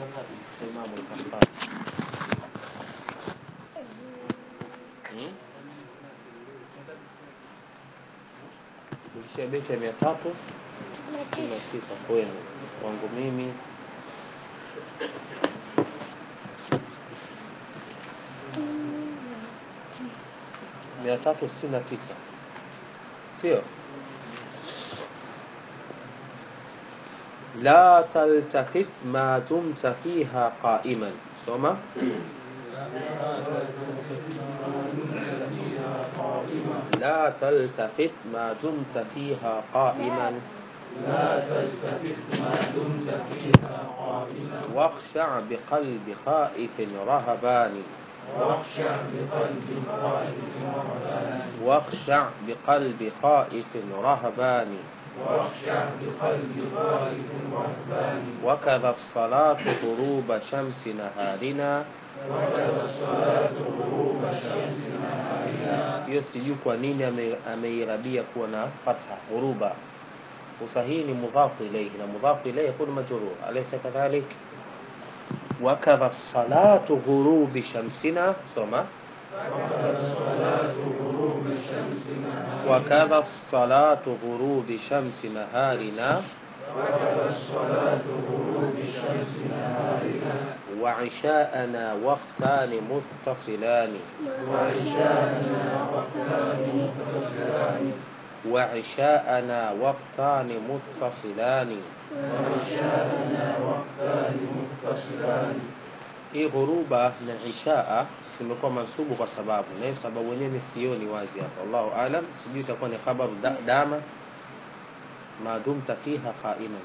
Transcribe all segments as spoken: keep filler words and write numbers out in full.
Imam al-Qahtani. Hmm? Ukishia beti ya mia tatu na tisa kwenu, kwangu mimi mia tatu sitini na tisa, sio? La taltafit ma dumta fiha qa'iman. Soma. لا تلتفت ما دمت فيها قائما لا تلتفت ما دمت فيها قائما واخشع بقلب خائف رهبان واخشع بقلب خائف رهبان واخشع بقلب خائف رهبان واخشع بقلب خائف رهبان وكذا الصلاة غروب شمس نهارنا وكذا الصلاة غروب شمس نهارنا. hiyo sijui kwa nini ameirabia kuwa na fatha ghuruba. Usahihi ni mudhafu ilayhi na mudhafu ilayhi yakun majrur, alaysa kadhalik? وكذا الصلاة غروب شمسنا. soma. وكذا الصلاة غروب شمس نهارنا وكذا الصلاة غروب شمس نهارنا وكذا الصلاة غروب شمس نهارنا وعشاءنا وقتان متصلان وعشاءنا وقتان متصلان وعشاءنا وقتان متصلان وعشاءنا وقتان متصلان. hii ghuruba na ishaa zimekuwa mansubu kwa sababu na sababu wenyewe sioni wazi hapa, Allahu aalam. Sijui itakuwa ni khabaru da, dama ma dumta fiha qa'iman,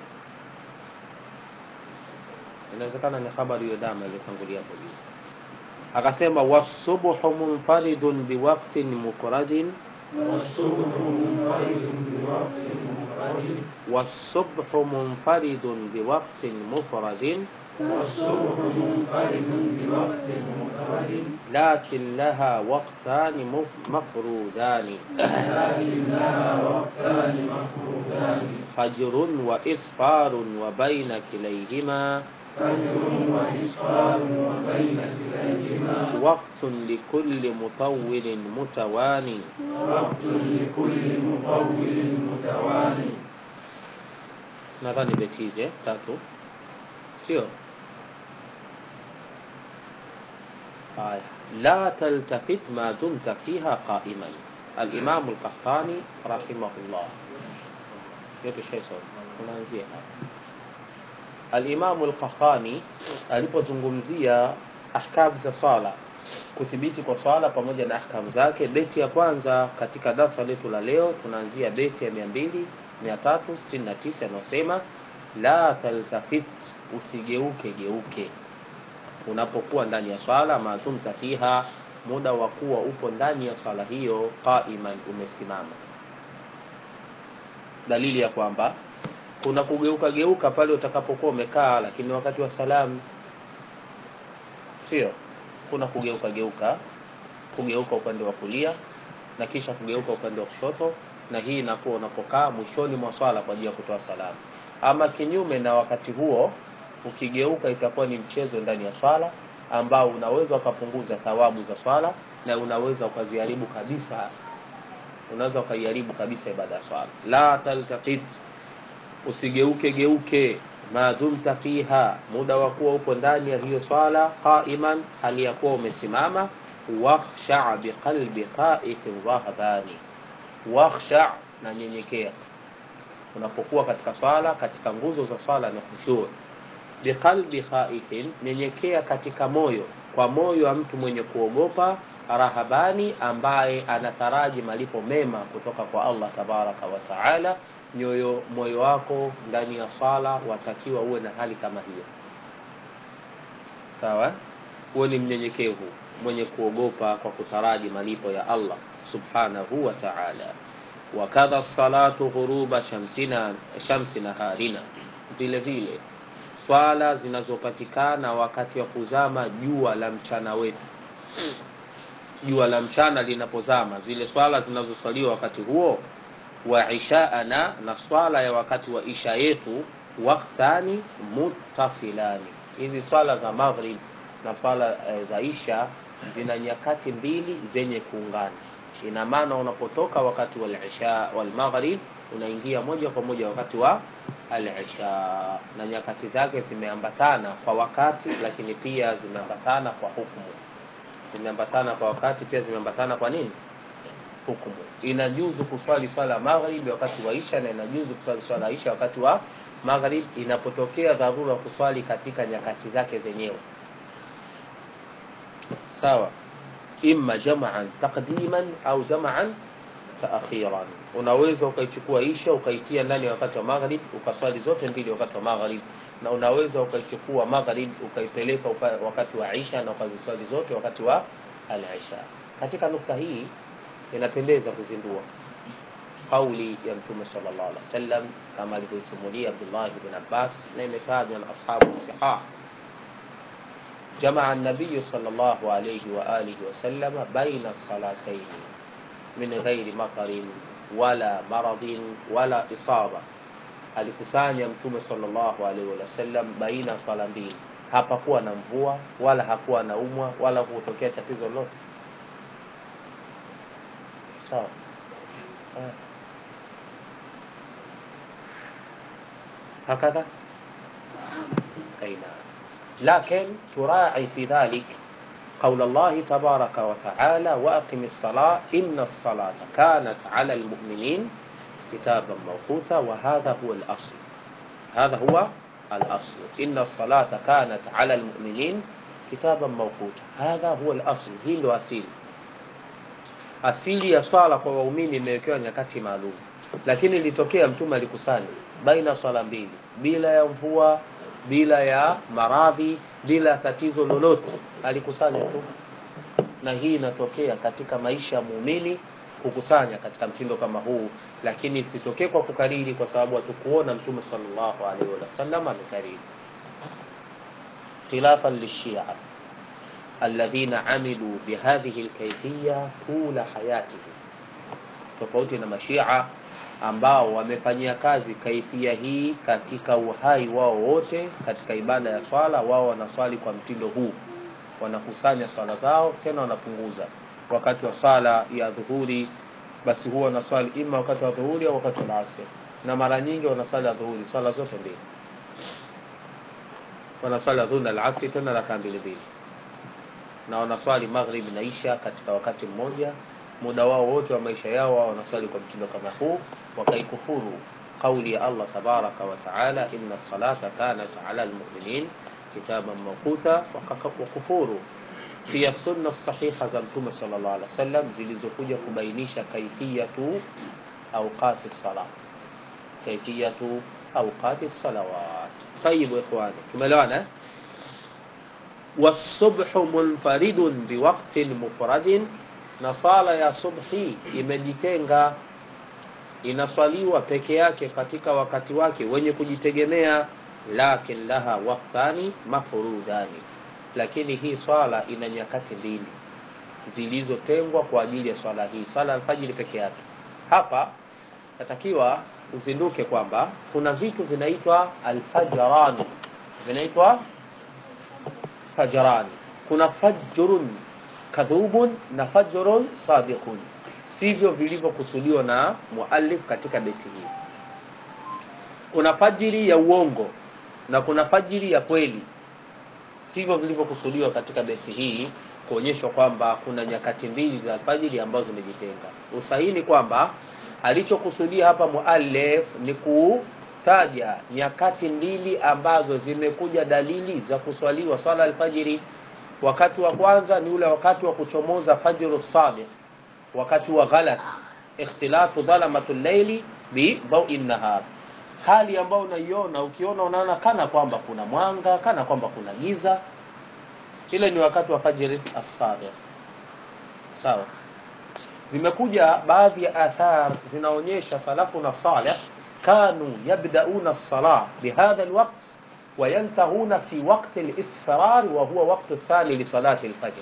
inawezekana ni khabaru hiyo dama iliyotangulia hapo juu. Akasema wasubhu munfaridun biwaqtin mufradin والصبح منفرد بوقت منفرد والصبح منفرد بوقت مفرد والصبح منفرد بوقت منفرد لكن لها وقتان مف- مفروضان لكن لها وقتان مفروضان فجر وإسفار وبين كليهما فجر وإسفار وبين كليهما وقت لكل مطول متواني وقت لكل مطول متوالي. nadhani beti hizi eh, tatu sio? haya la taltafit ma dumta fiha qa'iman. al-Imam al-Qahtani rahimahullah, yote shaisha unaanzia al-Imam al-Qahtani alipozungumzia ahkam za swala, kuthibiti kwa swala pamoja na ahkam zake, beti ya kwanza katika darasa letu la leo tunaanzia beti ya mia tatu sitini na tisa inasema la taltafit, usigeuke geuke unapokuwa ndani ya swala, mazumta fiha, muda wa kuwa upo ndani ya swala hiyo, qa'iman, umesimama. Dalili ya kwamba kuna kugeuka geuka pale utakapokuwa umekaa, lakini wakati wa salamu sio. Kuna kugeuka geuka, kugeuka upande wa kulia na kisha kugeuka upande wa kushoto, na hii inakuwa unapokaa mwishoni mwa swala kwa ajili ya kutoa salamu. Ama kinyume na wakati huo, ukigeuka itakuwa ni mchezo ndani ya swala ambao unaweza ukapunguza thawabu za swala na unaweza ukaziharibu kabisa, unaweza ukaiharibu kabisa ibada ya swala. La taltaqit, usigeuke geuke, ma dumta fiha, muda wa kuwa upo ndani ya hiyo swala, qa'iman, hali ya kuwa umesimama. Wakhsha' biqalbi khaifin rahbani, wakhsha', na nyenyekea unapokuwa katika swala. Katika nguzo za swala ni khushu'. Biqalbi khaifin, nyenyekea katika moyo, kwa moyo wa mtu mwenye kuogopa, rahabani, ambaye anataraji malipo mema kutoka kwa Allah tabaraka wa taala. Nyoyo moyo wako ndani ya swala watakiwa uwe na hali kama hiyo, sawa? Uwe ni mnyenyekevu mwenye kuogopa kwa kutaraji malipo ya Allah subhanahu wa ta'ala. Wa kadha salatu ghuruba shamsina shamsi naharina, vile vile swala zinazopatikana wakati wa kuzama jua la mchana wetu. Jua la mchana linapozama, zile swala zinazoswaliwa wakati huo. Wa ishaana, na swala ya wakati wa isha yetu. Waqtani muttasilani, hizi swala za maghrib na swala e, za isha zina nyakati mbili zenye kuungana. Ina maana unapotoka wakati wa al-isha wal maghrib unaingia moja kwa moja wakati wa al-isha, na nyakati zake zimeambatana kwa wakati, lakini pia zimeambatana kwa hukumu. Zimeambatana kwa wakati, pia zimeambatana kwa nini? Hukumu. Inajuzu kuswali swala maghrib wakati wa isha, na inajuzu kuswali swala isha wakati wa maghrib inapotokea dharura kuswali katika nyakati zake zenyewe. Sawa, imma jam'an taqdiman au jam'an taakhiran. Unaweza ukaichukua isha ukaitia ndani wakati wa maghrib ukaswali zote mbili wakati wa maghrib, na unaweza ukaichukua maghrib ukaipeleka wakati wa isha na ukaziswali zote wakati wa al-isha. Katika nukta hii inapendeza kuzindua kauli ya Mtume sallallahu alaihi wasallam kama alivyosimulia Abdullah ibn Abbas na imetajwa na ashabu sihah. جمع النبي صلى الله عليه وآله وسلم بين الصلاتين من غير مطر ولا مرض ولا إصابة. alikusanya Mtume sallallahu alaihi wasallam baina swala mbili, hapakuwa na mvua wala hakuwa na umwa wala kutokea tatizo lolote. sawa هكذا أينا. لكن تراعي في ذلك قول الله تبارك وتعالى وأقم الصلاة إن الصلاة كانت على المؤمنين كتابا موقوتا، وهذا هو الأصل. هذا هو الأصل، إن الصلاة كانت على المؤمنين كتابا موقوتا. هذا هو الأصل. هي ndo asili. Asili ya swala kwa waumini imewekewa nyakati maalum, lakini ilitokea Mtume alikusanya baina swala mbili bila ya mvua, bila ya maradhi, bila tatizo lolote, alikusanya tu. Na hii inatokea katika maisha ya muumini kukusanya katika mtindo kama huu, lakini isitokee kwa kukariri, kwa sababu hatukuona Mtume sallallahu alaihi wasallam amekariri. khilafan lishia alladhina amilu bihadhihi alkayfiyya tula hayatihi, tofauti na mashia ambao wamefanyia kazi kaifia hii katika uhai wao wote. Katika ibada ya swala wao wanaswali kwa mtindo huu, wanakusanya swala zao, tena wanapunguza. Wakati wa swala ya dhuhuri basi huwa wanaswali ima wakati wa dhuhuri au wakati wa asr, na mara nyingi wanaswali dhuhuri swala zote mbili, wanaswali dhuhuri na asr tena raka mbili mbili, na wanaswali maghrib na isha katika wakati mmoja. Muda wao wote wa maisha yao wao wanaswali kwa mtindo kama huu, wakaikufuru kauli ya Allah tabaraka wa taala inna as-salata kanat ala al-mu'minin kitaban mawquta, wakakufuru pia sunna sahiha za Mtume sallallahu alaihi wasallam zilizokuja kubainisha kaifiyatu awqati as-salat, kaifiyatu awqati as-salawat. Tayib ikhwani, tumeelewana? was-subhu munfaridun biwaqtin mufradin, na sala ya subhi imejitenga, inaswaliwa peke yake katika wakati wake wenye kujitegemea. Lakin laha waqtani mafrudani, lakini hii swala ina nyakati mbili zilizotengwa kwa ajili ya swala hii, swala alfajiri peke yake. Hapa natakiwa uzinduke kwamba kuna vitu vinaitwa alfajran, vinaitwa fajran. Kuna fajrun kadhubun na fajrun sadiqun, sivyo vilivyokusudiwa na muallif katika beti hii. Kuna fajiri ya uongo na kuna fajiri ya kweli, sivyo vilivyokusudiwa katika beti hii, kuonyesha kwamba kuna nyakati mbili za fajiri ambazo zimejitenga. Usahihi kwamba alichokusudia hapa muallif ni kutaja nyakati mbili ambazo zimekuja dalili za kuswaliwa swala alfajiri. Wakati wa kwanza ni ule wakati wa kuchomoza fajru sadiq, wakati wa ghalas, ikhtilatu dhalamatul layli bi daw'in nahar, hali ambayo unaiona, ukiona unaona kana kwamba kuna mwanga, kana kwamba kuna giza, ile ni wakati wa fajr as-sadiq. Sawa. Zimekuja baadhi ya athar zinaonyesha salafuna salih kanu yabda'una as-salah bihadha al-waqt وينتهون في وقت الإسفرار وهو وقت الثاني لصلاة الفجر.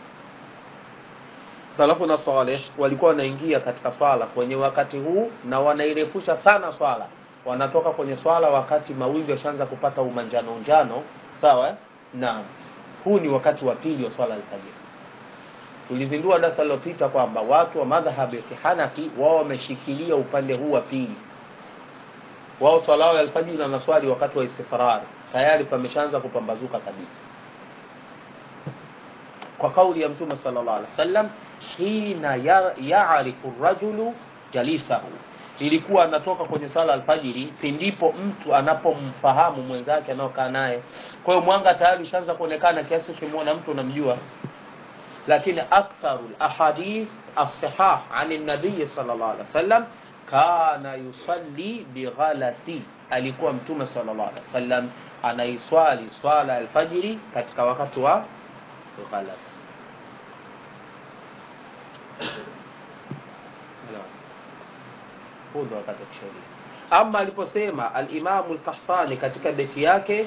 Salafuna salih walikuwa wanaingia katika swala kwenye wakati huu na wanairefusha sana swala. Wanatoka kwenye swala wakati mawingu yashaanza kupata umanjano njano, Sawa eh? Naam. Huu ni wakati wa pili wa swala al-fajr. Tulizindua darasa lililopita kwamba watu wa madhhabi ya Hanafi wao wameshikilia upande huu wa pili. Wao swala ya al-fajr na naswali wakati wa istiqrar. Tayari pameshaanza kupambazuka kabisa. Kwa kauli ya Mtume sallallahu alaihi wasallam, hina ya'rifu ar-rajulu jalisahu. Ilikuwa anatoka kwenye sala al-fajr pindipo mtu anapomfahamu mwenzake anaokaa naye. Kwa hiyo mwanga tayari ushaanza kuonekana kiasi ukimwona mtu unamjua. Lakini aktharul ahadith as-sahih 'an an-nabiy sallallahu alaihi wasallam kana yusalli bighalasi. Alikuwa Mtume sallallahu alaihi wasallam anaiswali swala al-fajr katika wakati wa ghalas. Huo wakati kushauri. Ama aliposema al-Imam al-Qahtani katika beti yake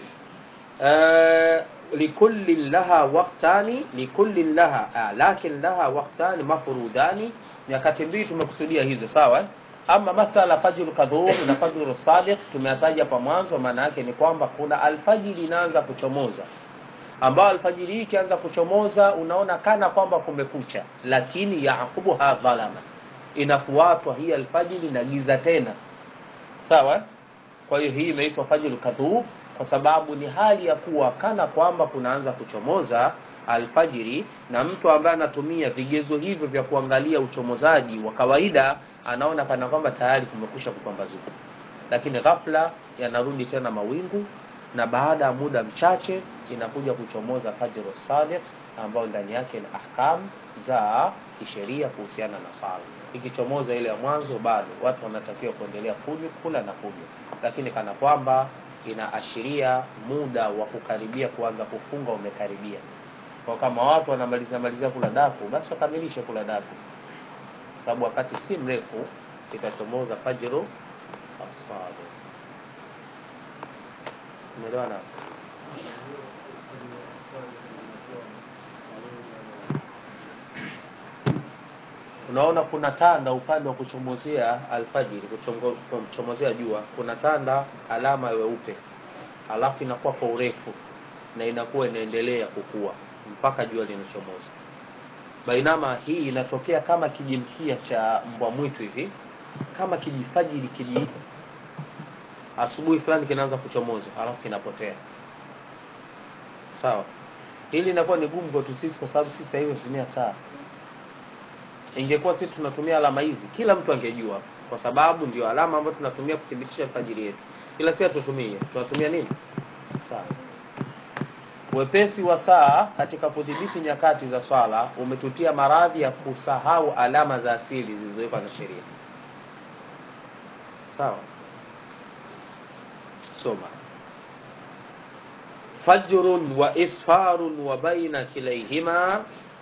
likulli laha waqtani likulli laha ah, lakin laha waqtani mafrudani, nyakati mbili tumekusudia hizo, sawa eh? Ama masala fajr kadhur na fajr sadiq tumeyataja hapa mwanzo. Maana yake ni kwamba kuna alfajiri inaanza kuchomoza, ambao alfajiri hii ikianza kuchomoza unaona kana kwamba kumekucha, lakini yaqubuha dhalama, inafuatwa hii alfajiri na giza tena, sawa. Kwa hiyo hii inaitwa fajr kadhur kwa sababu ni hali ya kuwa kana kwamba kunaanza kuchomoza alfajiri, na mtu ambaye anatumia vigezo hivyo vya kuangalia uchomozaji wa kawaida anaona kana kwamba tayari kumekusha kupambazuka, lakini ghafla yanarudi tena mawingu, na baada ya muda mchache inakuja kuchomoza fajr as-sadiq, ambao ndani yake ni ahkam za kisheria kuhusiana na sala. Ikichomoza ile ya mwanzo bado watu wanatakiwa kuendelea kunywa, kula na kunywa, lakini kana kwamba inaashiria muda wa kukaribia kuanza kufunga umekaribia. Kwa kama watu wanamaliza malizia kula daku, basi wakamilishe kula daku, sababu wakati si mrefu itachomoza fajr as-sadiq. Umeelewana? Unaona kuna tanda upande wa kuchomozea alfajiri, kuchomozea jua, kuna tanda alama weupe, alafu inakuwa kwa urefu na inakuwa inaendelea kukua mpaka jua linachomoza. Bainama hii inatokea kama kijimkia cha mbwa mwitu hivi, kama kijifajiri kiji asubuhi fulani kinaanza kuchomoza alafu kinapotea, sawa. Hili linakuwa ni gumu kwetu sisi kwa sababu sisi sasa hivi tunatumia saa. Ingekuwa sisi tunatumia alama hizi kila mtu angejua, kwa sababu ndio alama ambayo tunatumia kudhibitisha fajiri yetu. Ila sisi tutumie tunatumia nini? Saa. Wepesi wa saa katika kudhibiti nyakati za swala umetutia maradhi ya kusahau alama za asili zilizowekwa na sheria, sawa. Soma fajrun wa isfarun wa baina kilayhima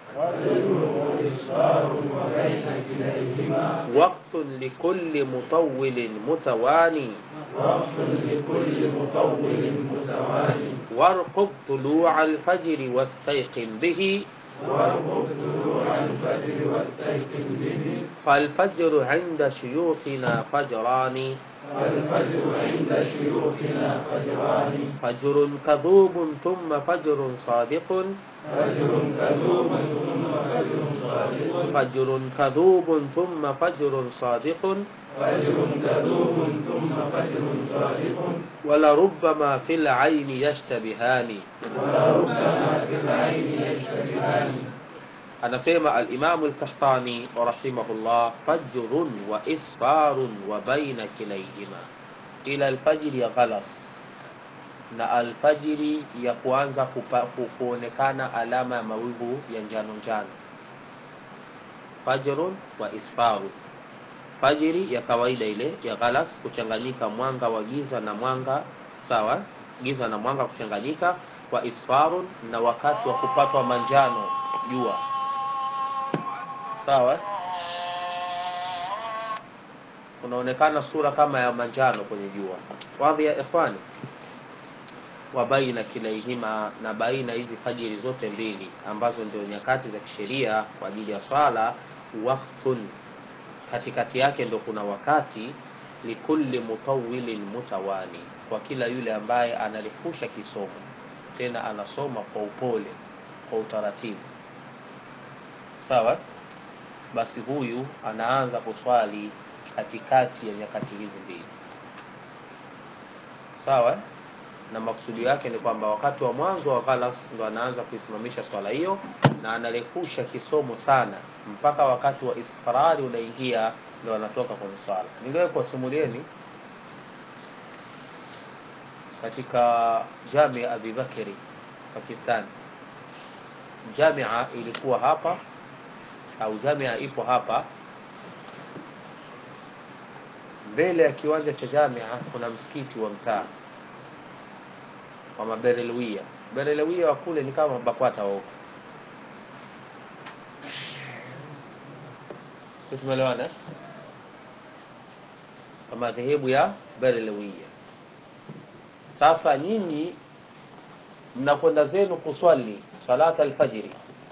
وقت لكل مطول متواني وقت لكل مطول متواني وارقب طلوع الفجر واستيقن به وارقب طلوع الفجر واستيقن به فالفجر عند شيوخنا فجران فالفجر عند شيوخنا فجران فجر كذوب ثم فجر صادق فجر كذوب ثم فجر صادق فجر كذوب ثم فجر صادق فجر كذوب ثم فجر صادق ولربما في العين يشتبهان ولربما في العين يشتبهان. anasema al-Imam al-Qahtani rahimahullah, fajrun wa isfarun wa baina kilayhima, ila al-fajr ya ghalas na al-fajr ya kuanza kuonekana alama ya mawingu ya njano njano. Fajrun wa isfarun, fajiri ya kawaida ile ya ghalas, kuchanganyika mwanga wa giza na mwanga, sawa, giza na mwanga kuchanganyika, wa isfarun na wakati wa kupatwa manjano jua, sawa, unaonekana sura kama ya manjano kwenye jua. Wadhi ya ikhwani, wa baina kilaihima, na baina hizi fajiri zote mbili ambazo ndio nyakati za kisheria kwa ajili ya swala, waqtun, katikati yake ndio kuna wakati, likulli mutawwilin mutawali, kwa kila yule ambaye analifusha kisomo. tena anasoma kwa upole, kwa utaratibu, sawa, basi huyu anaanza kuswali katikati ya nyakati hizi mbili, sawa. Na maksudi yake ni kwamba wakati wa mwanzo wa ghalas ndo anaanza kuisimamisha swala hiyo, na analefusha kisomo sana mpaka wakati wa isqrari unaingia ndo anatoka kwenye swala. Niliwahi kuwasimulieni katika Jamia Abi Bakri Pakistan. Jamia ilikuwa hapa, au jamia ipo hapa. Mbele ya kiwanja cha jamia kuna msikiti wa mtaa wa Maberelewia. Berelewia wa kule ni kama Bakwata huko. Tumeelewana? Kama dhehebu ya Berelewia. Sasa nyinyi mnakwenda zenu kuswali salata al-fajr.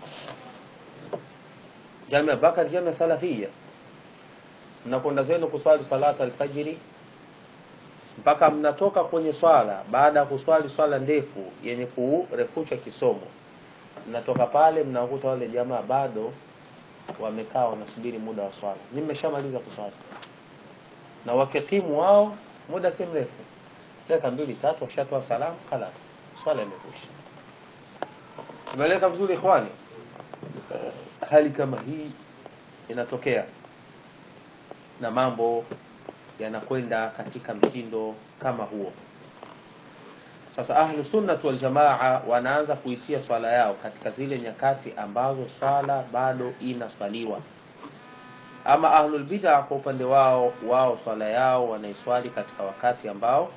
Jamia Bakar, jamia salafia. Mnakwenda zenu kuswali salata al-fajr mpaka mnatoka kwenye swala. Baada ya kuswali swala ndefu yenye kurefusha kisomo, mnatoka pale mnakuta wale jamaa bado wamekaa wanasubiri muda wa swala. Mimi nimeshamaliza kuswali na wakikimu wao muda si mrefu, dakika mbili tatu washatoa salamu, خلاص swala imekwisha. Tumeeleka vizuri ikhwani? Hali kama hii inatokea na mambo yanakwenda katika mtindo kama huo. Sasa ahlu sunnah wal jamaa wanaanza kuitia swala yao katika zile nyakati ambazo swala bado inaswaliwa. Ama ahlul bid'ah kwa upande wao, wao swala yao wanaiswali katika wakati ambao,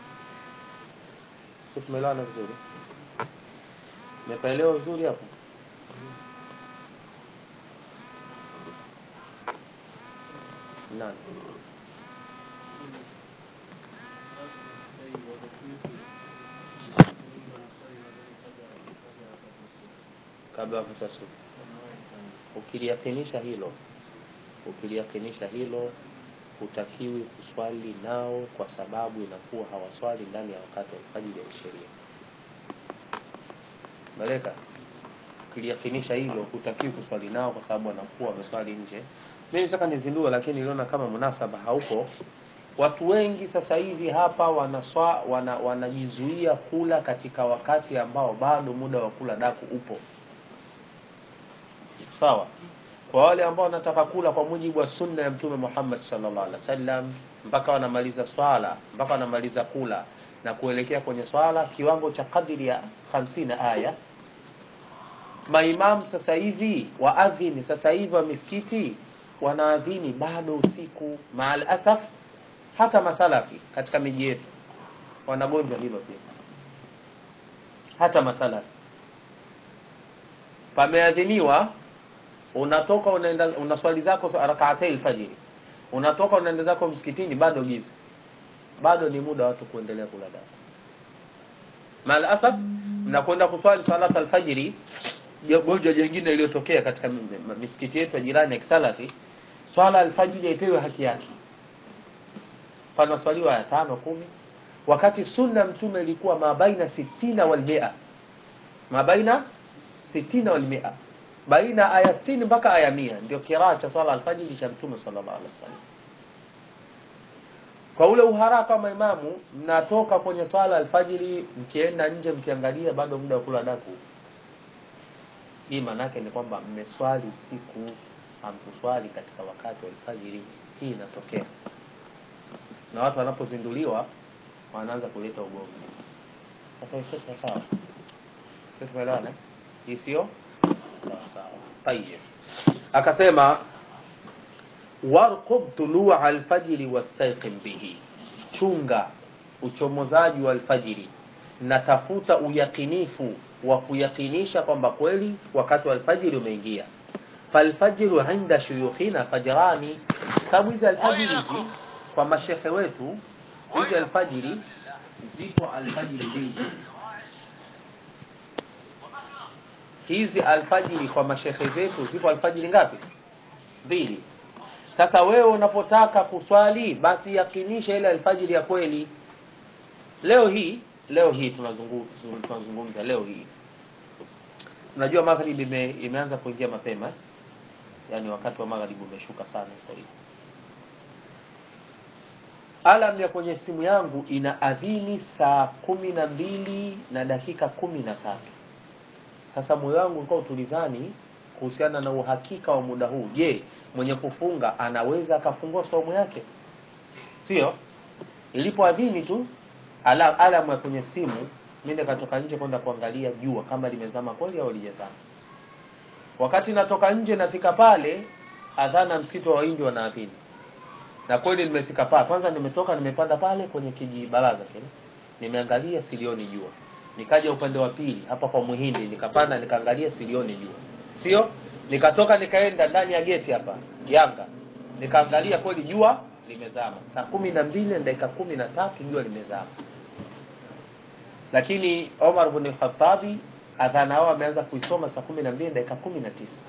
tumeelewana vizuri? Nimeelewa vizuri hapo? Nani? Kabla ya kutasawuf. Ukiliakinisha hilo, ukiliakinisha hilo hutakiwi kuswali nao, kwa sababu inakuwa hawaswali ndani ya wakati wa fajr ya sheria. Maleka, ukiliakinisha hilo hutakiwi kuswali nao kwa sababu wanakuwa wameswali nje. Mimi nataka nizindue, lakini niliona kama munasaba haupo. Watu wengi sasa hivi hapa wanaswa wana wanajizuia kula katika wakati ambao bado muda wa kula daku upo. Sawa? Kwa wale ambao wanataka kula kwa mujibu wa sunna ya Mtume Muhammad sallallahu alaihi wasallam, mpaka wanamaliza swala, mpaka wanamaliza kula na kuelekea kwenye swala kiwango cha kadiri ya hamsini aya. Maimam sasa hivi, waadhini sasa hivi wa misikiti wanaadhini bado usiku. Maal asaf, hata masalafi katika miji yetu wanagonjwa hilo pia. Hata masalafi pameadhiniwa, unatoka unaenda unaswali zako rak'atay al-fajr, unatoka unaenda zako msikitini, bado giza, bado ni muda watu kuendelea kula dawa. Maal asaf, mnakwenda kuswali salata al-fajr. Gonjwa jingine iliyotokea katika misikiti yetu ya jirani ya Kisalafi, swala al-fajr ipewe haki yake. Pana swaliwa ya tano kumi, wakati sunna Mtume ilikuwa mabaina sitini wal mia, mabaina sitini wal mia, baina aya sitini mpaka aya mia ndio kiraa cha swala al-fajr cha Mtume sallallahu alaihi wasallam. Kwa ule uharaka wa imamu, mnatoka kwenye swala al-fajr, mkienda nje mkiangalia bado muda wa kula daku. Hii maana yake ni kwamba mmeswali usiku, hamkuswali katika wakati wa al-fajr. Hii inatokea. Na watu wanapozinduliwa wanaanza kuleta ugomvi. Sasa hiyo sio sawa. Sio, tumeelewana? Hii sio sawa sawa. Tayeb. Akasema warqub tulu'a al-fajr wastayqim bihi. Chunga uchomozaji wa al-fajr na tafuta uyakinifu wa kuyakinisha kwamba kweli wakati wa al-fajr umeingia. Fal-fajr 'inda shuyukhina fajrani. Sababu hizi al-fajr hizi kwa mashehe wetu, hizi al-fajr zipo al-fajr mbili. Hizi al-fajr kwa mashehe zetu zipo al-fajr ngapi? Mbili. Sasa wewe unapotaka kuswali, basi yakinisha ile al-fajr ya kweli. Leo hii leo hii tunazungumza tunazungumza leo hii. Unajua magharibi ime, imeanza kuingia mapema. Yaani wakati wa magharibi umeshuka sana sasa hivi. Alarm ya kwenye simu yangu ina adhini saa kumi na mbili na dakika kumi na tatu. Sasa moyo wangu ulikuwa utulizani kuhusiana na uhakika wa muda huu. Je, mwenye kufunga anaweza akafungua saumu yake? Sio? Ilipoadhini tu alarm alarm ya kwenye simu, mimi nikatoka nje kwenda kuangalia jua kama limezama kweli au halijazama. Wakati natoka nje nafika pale, adhana msikito wa India wanaadhini. Na kweli nimefika pale. Kwanza nimetoka nimepanda pale kwenye kijibaraza kile. Nimeangalia silioni jua. Nikaja upande wa pili hapa kwa Muhindi, nikapanda nikaangalia silioni jua. Sio? Nikatoka nikaenda ndani ya geti hapa Yanga. Nikaangalia kweli jua limezama. Saa kumi na mbili na dakika kumi na tatu jua limezama. Lakini Omar ibn Khattabi adhana hao ameanza kuisoma saa kumi na mbili na dakika kumi na tisa.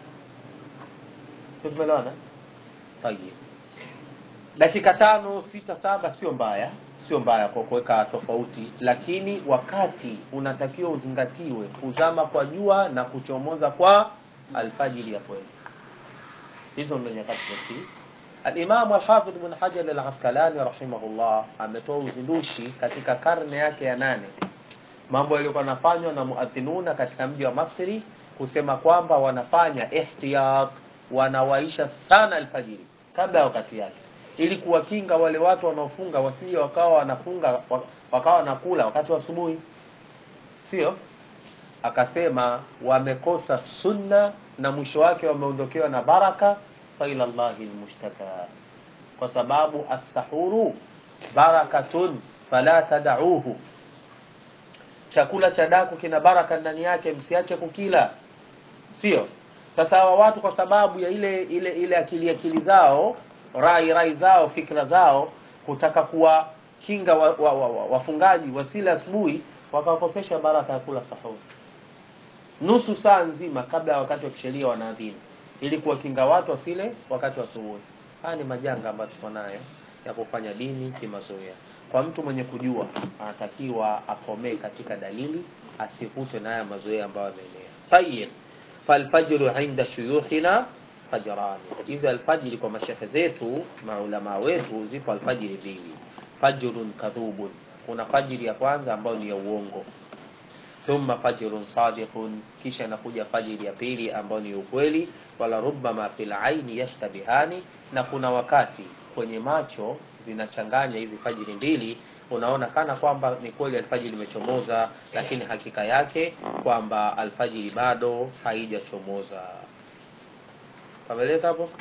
Sio tumeelewana? Tayeb. Dakika tano, sita, saba sio mbaya, sio mbaya kwa kuweka tofauti, lakini wakati unatakiwa uzingatiwe kuzama kwa jua na kuchomoza kwa alfajiri ya kweli. Hizo ndio nyakati zote. Al-Imam Al-Hafidh Ibn Hajar Al-Asqalani rahimahullah ametoa uzindushi katika karne yake ya nane. Mambo yaliyokuwa yanafanywa na muadhinuna katika mji wa Masri kusema kwamba wanafanya ihtiyat, wanawaisha sana alfajiri kabla ya wakati yake, ili kuwakinga wale watu wanaofunga wasije wakawa wanafunga wakawa wanakula wakati wa asubuhi. Sio? Akasema wamekosa sunna na mwisho wake wameondokewa na baraka, fa ila Allahi almushtaka. Kwa sababu as-sahuru barakatun fala tad'uhu. Chakula cha daku kina baraka ndani yake, msiache kukila. Sio? Sasa hawa watu kwa sababu ya ile ile ile akili akili zao, rai rai zao, fikra zao, kutaka kuwa kinga wa, wa, wa, wa, wafungaji wasila asubuhi, wakawakosesha baraka ya kula sahur. Nusu saa nzima kabla ya wakati wa kisheria wanaadhini, ili kuwakinga watu wasile wakati wa asubuhi. Haya ni majanga ambayo tuko nayo ya kufanya dini kimazoea. Kwa mtu mwenye kujua anatakiwa akomee katika dalili, asivute na haya mazoea ambayo yameenea. Tayyib. Falfajru inda shuyukhina fajrani. Hizo alfajiri kwa mashekhe zetu, maulama wetu, zipo alfajiri mbili. Fajrun kadhubun. Kuna fajiri ya kwanza ambayo ni ya uongo. Thumma fajrun sadiqun, kisha inakuja fajiri ya pili ambayo ni ukweli. Wala rubbama fil aini yashtabihani, na kuna wakati kwenye macho zinachanganya hizi fajiri mbili, unaona kana kwamba ni kweli alfajiri imechomoza, lakini hakika yake kwamba alfajiri bado haijachomoza. Pameleka hapo?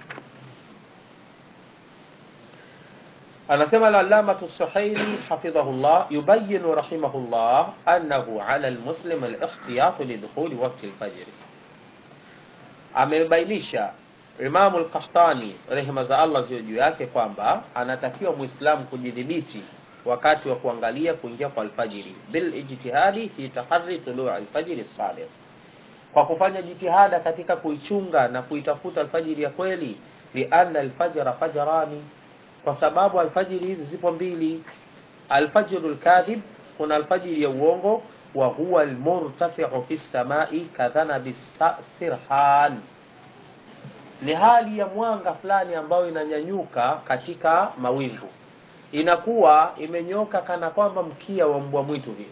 Anasema al-Allama as-Suhaili hafidhahullah, yubayyin rahimahullah annahu 'ala al-muslim al-ikhtiyat li dukhul waqt al-fajr. Amebainisha Imam al-Qahtani rehema za Allah ziwe juu yake kwamba anatakiwa Muislamu kujidhibiti wakati wa kuangalia kuingia kwa alfajiri, bil ijtihadi fi tahri tulu' al-fajr as-sadiq, kwa kufanya jitihada katika kuichunga na kuitafuta alfajiri ya kweli. Li anna al-fajra fajrani, kwa sababu alfajiri hizi zipo mbili. Alfajrul kadhib, kuna alfajiri ya uongo, wa huwa al-murtafi'u fi as-sama'i kadhana bis-sirhan, ni hali ya mwanga fulani ambayo inanyanyuka katika mawingu, inakuwa imenyoka kana kwamba mkia wa mbwa mwitu vile.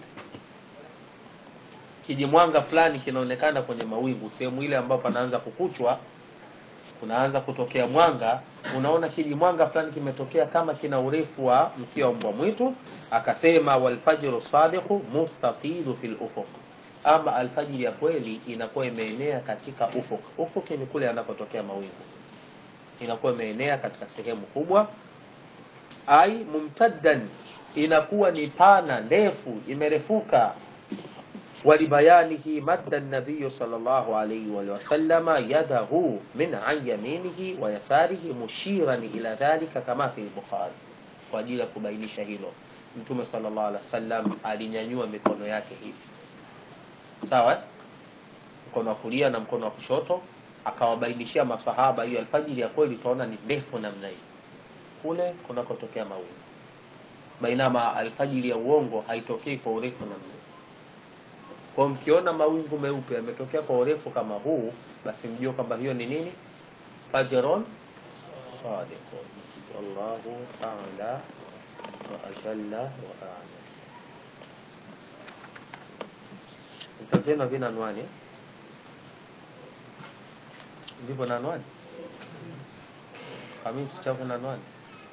Kiji mwanga fulani kinaonekana kwenye mawingu, sehemu ile ambapo panaanza kukuchwa, kunaanza kutokea mwanga, unaona kiji mwanga fulani kimetokea kama kina urefu wa mkia wa mbwa mwitu. Akasema wal fajru sadiqu mustatilu fil ufuq, ama alfajiri ya kweli inakuwa imeenea katika ufuk. Ufuk ni kule yanapotokea mawingu, inakuwa imeenea katika sehemu kubwa. Ai mumtaddan, inakuwa ni pana ndefu, imerefuka. Walibayanihi madda an-nabiy sallallahu alayhi wa sallama yadahu min an yaminihi wa yasarihi mushiran ila dhalika kama fi al-Bukhari. Kwa ajili ya kubainisha hilo, Mtume sallallahu alayhi wasallam alinyanyua mikono yake hivi, sawa, mkono wa kulia na mkono wa kushoto, akawabainishia masahaba hiyo alfajiri ya kweli tunaona ni ndefu namna hii kule kunakotokea mawingu. bainama alfajiri ya uongo haitokei kwa urefu namna hiyo. Kwa mkiona mawingu meupe yametokea kwa urefu kama huu, basi mjue kwamba hiyo ni nini? Fajrun sadiqun. Wallahu ta'ala wa ajalla wa a'lam. Mtapena vina anwani ndivyo na anwani Hamisi chako na anwani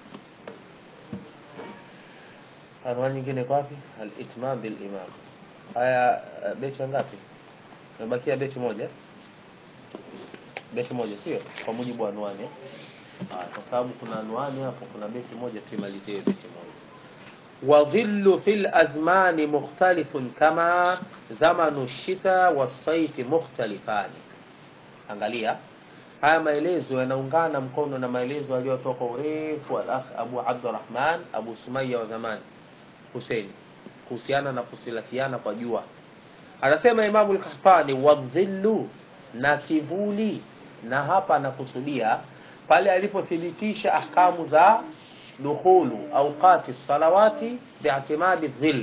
anwani nyingine kwa wapi? Al-itmam bil imam. Haya, beti ngapi? Nabakia beti moja. Beti moja sio? Kwa mujibu wa anwani. Ah, kwa sababu kuna anwani hapo, kuna beti moja tuimalizie beti moja. Wa dhillu fil azmani mukhtalifun kama zamanu shita was-sayf mukhtalifani. Angalia, haya maelezo yanaungana mkono na maelezo yaliyotoka urefu al-akh Abu Abdurrahman Abu Sumayya wa zamani Hussein kuhusiana na kusilafiana kwa jua. Anasema Imam al-Qahtani, wadhillu, na kivuli, na hapa anakusudia pale alipothibitisha ahkamu za dukhulu awqati salawati bi'timadi dhill.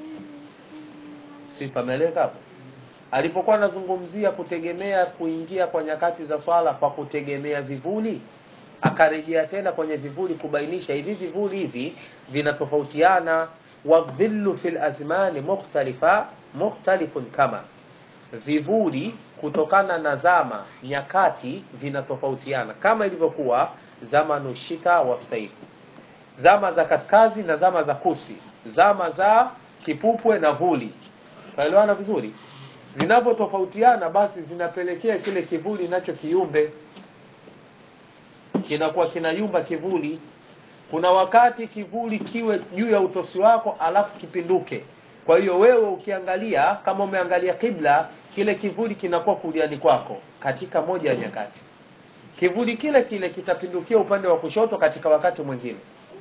Si pameleka hapo? Alipokuwa anazungumzia kutegemea kuingia kwa nyakati za swala kwa kutegemea vivuli, akarejea tena kwenye vivuli kubainisha hivi vivuli hivi vinatofautiana. Wadhillu fil azmani mukhtalifa mukhtalifun kama, vivuli kutokana na zama nyakati vinatofautiana kama ilivyokuwa zamanu shita wa sayf, zama za kaskazi na zama za kusi, zama za kipupwe na vuli. Faelewana vizuri? Zinapotofautiana basi zinapelekea kile kivuli nacho kiumbe, kinakuwa kinayumba kivuli. Kuna wakati kivuli kiwe juu ya utosi wako alafu kipinduke. Kwa hiyo wewe ukiangalia, kama umeangalia kibla, kile kivuli kinakuwa kuliani kwako katika moja ya nyakati. Kivuli kile kile kitapindukia upande wa kushoto katika wakati mwingine.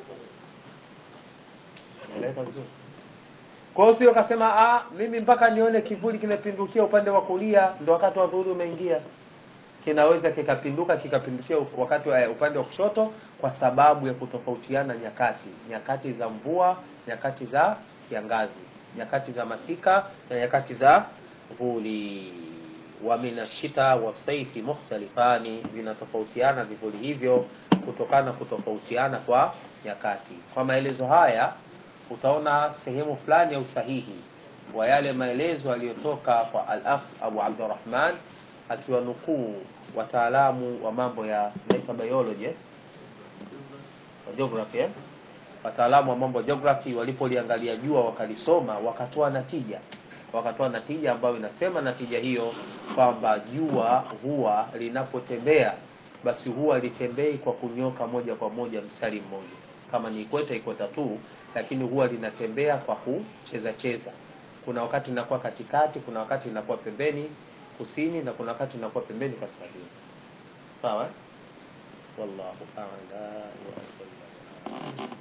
Unaelewa vizuri? Kwa hiyo sio kasema ah mimi mpaka nione kivuli kimepindukia upande wa kulia ndio wakati wa dhuhuri umeingia. Kinaweza kikapinduka kikapindukia wakati wa upande wa kushoto kwa sababu ya kutofautiana nyakati, nyakati za mvua, nyakati za kiangazi, nyakati za masika na nyakati za vuli. Wa minashita wa sayfi mukhtalifani, vinatofautiana vivuli hivyo kutokana kutofautiana kwa nyakati. Kwa maelezo haya utaona sehemu fulani ya usahihi wa yale maelezo yaliyotoka kwa al-akh Abu Abdurrahman akiwa nukuu wataalamu wa mambo ya biology na geography, wataalamu wa mambo ya geography walipoliangalia jua wakalisoma, wakatoa natija wakatoa natija ambayo inasema natija hiyo kwamba jua huwa linapotembea basi huwa litembei kwa kunyoka moja kwa moja mstari mmoja kama ni ikweta ikweta tu, lakini huwa linatembea kwa kucheza cheza. Kuna wakati inakuwa katikati, kuna wakati inakuwa pembeni kusini, na kuna wakati inakuwa pembeni kaskazini. Sawa? Wallahu a'la wa a'lam.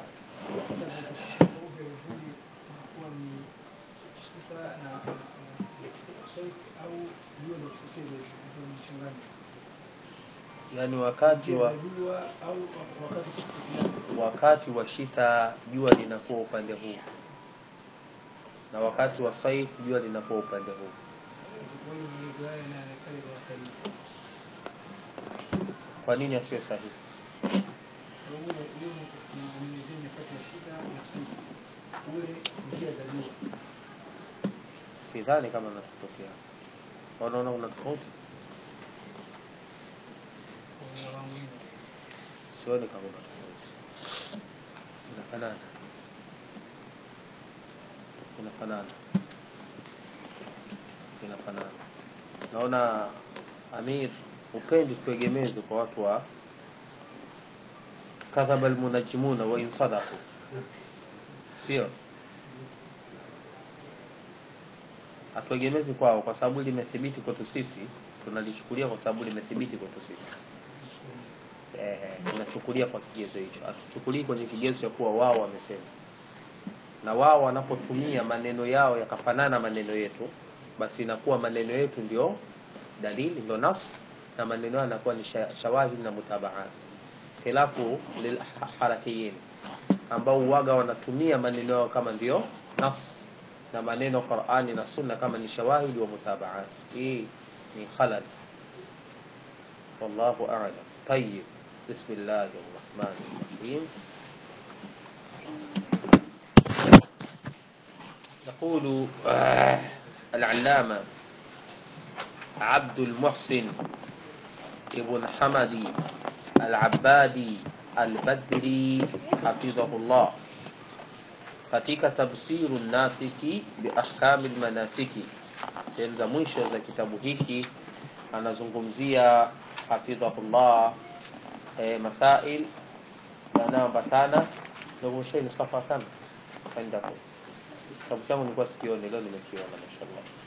Yani wakati wa wakati wa shita jua linakuwa upande huu, na wakati wa saif jua linakuwa upande huu. Kwa nini asiwe sahihi? Sidhani kama natokea. Wanaona una tofauti? Sioni kama una tofauti. Inafanana. Inafanana. Inafanana. Naona Amir upendi tuegemeze kwa watu wa kadhaba almunajimuna wa insadaku. Sio? Atuegemezi kwao kwa sababu limethibiti kwetu sisi, tunalichukulia kwa sababu limethibiti kwetu sisi. Eh, tunachukulia kwa kigezo hicho. Atuchukulii kwenye kigezo cha kuwa wao wamesema. Na wao wanapotumia maneno yao yakafanana maneno yetu, basi inakuwa maneno yetu ndio dalili, ndio nas, na maneno yanakuwa ni shawahid na mutabaat. Khilafu lil harakiyin. ambao uwaga wanatumia maneno yao kama ndio nas na maneno Qur'ani na Sunna kama ni shawahidi wa mutabaat. Hii ni khalal. Wallahu a'lam. Tayyib. Bismillahir rahmanir rahim. يقول العلامة عبد المحسن ابن حمدي العبادي البدري حفظه الله katika tafsiru nasiki bi ahkamil manasiki, sehemu za mwisho za kitabu hiki anazungumzia hafidhahullah e, masail yanayoambatana na mwisho ni safa kana. Kitabu changu nilikuwa sikioni, leo nimekiona, mashallah.